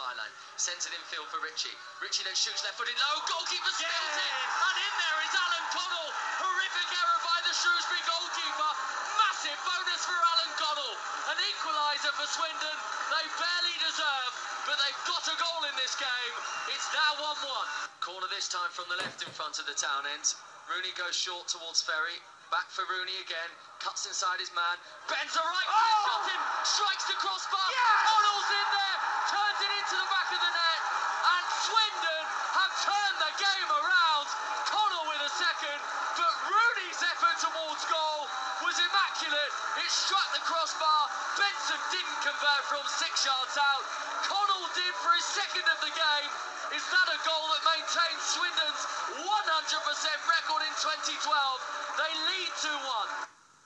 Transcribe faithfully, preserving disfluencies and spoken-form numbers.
byline. Sends it infield for Richie. Richie then shoots left-footed low. Goalkeeper spills yes. it. And in there is Alan Connell. Horrific error by the Shrewsbury goalkeeper. Massive bonus for Alan Connell. An equaliser for Swindon. They barely deserve, but they've got a goal in this game. It's now one one. Corner this time from the left in front of the town end. Rooney goes short towards Ferry. Back for Rooney again. Cuts inside his man. Bends a right foot oh! shot in. Strikes the crossbar. Yes! Connell's in there. Turns it into the back of the net. And Swindon have turned the game around. Connell with a second. But Rooney's effort towards goal was immaculate. It struck the crossbar. Benson didn't convert from six yards out. Connell did for his second of the game. Is that a goal that maintains Swindon's one hundred percent record in twenty twelve? They lead two one.